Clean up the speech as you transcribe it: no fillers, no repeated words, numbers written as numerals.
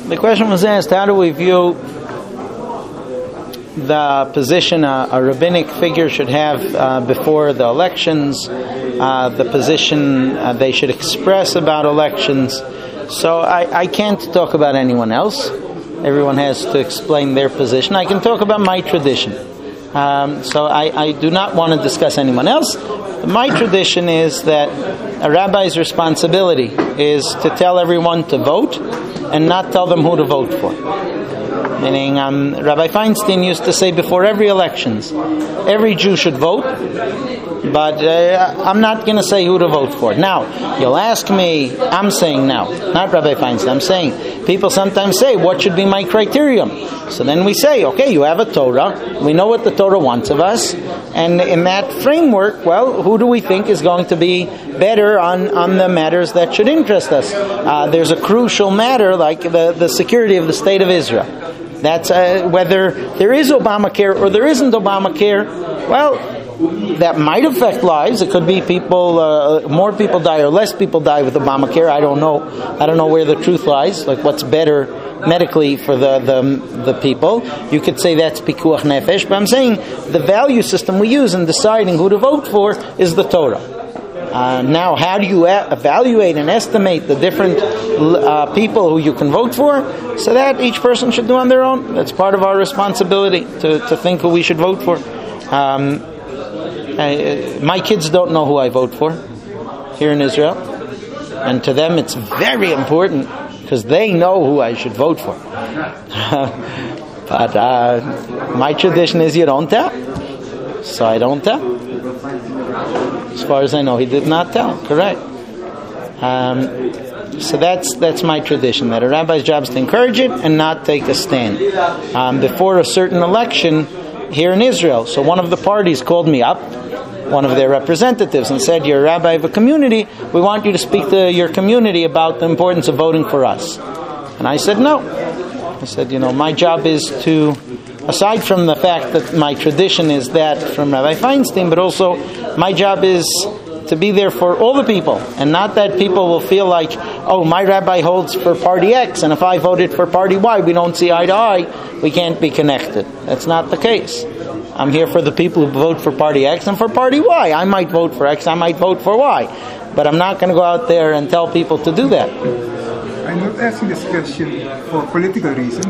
The question was asked, how do we view the position a rabbinic figure should have before the elections, the position they should express about elections. So I can't talk about anyone else. Everyone has to explain their position. I can talk about my tradition. So I do not want to discuss anyone else. My tradition is that a rabbi's responsibility is to tell everyone to vote and not tell them who to vote for. Meaning, Rabbi Feinstein used to say before every elections, every Jew should vote, but I'm not going to say who to vote for. Now, you'll ask me, I'm saying now, not Rabbi Feinstein, I'm saying, people sometimes say, what should be my criterion? So then we say, okay, you have a Torah, we know what the Torah wants of us, and in that framework, well, who do we think is going to be better on the matters that should interest us? There's a crucial matter like the security of the state of Israel. That's whether there is Obamacare or there isn't Obamacare. Well, that might affect lives. It could be people, more people die or less people die with Obamacare. I don't know. I don't know where the truth lies. Like what's better medically for the people. You could say that's pikuach nefesh. But I'm saying the value system we use in deciding who to vote for is the Torah. Now, how do you evaluate and estimate the different people who you can vote for? So that each person should do on their own. That's part of our responsibility to think who we should vote for. My kids don't know who I vote for here in Israel. And to them it's very important because they know who I should vote for. But my tradition is you don't tell. So I don't tell. As far as I know, he did not tell. Correct. So that's my tradition, that a rabbi's job is to encourage it and not take a stand. Before a certain election here in Israel, so one of the parties called me up, one of their representatives, and said, you're a rabbi of a community, we want you to speak to your community about the importance of voting for us. And I said, no. I said, my job is to, aside from the fact that my tradition is that from Rabbi Feinstein, but also my job is to be there for all the people, and not that people will feel like, oh, my rabbi holds for party X, and if I voted for party Y, we don't see eye to eye, we can't be connected. That's not the case. I'm here for the people who vote for party X and for party Y. I might vote for X, I might vote for Y, but I'm not going to go out there and tell people to do that. I'm not asking this question for political reasons.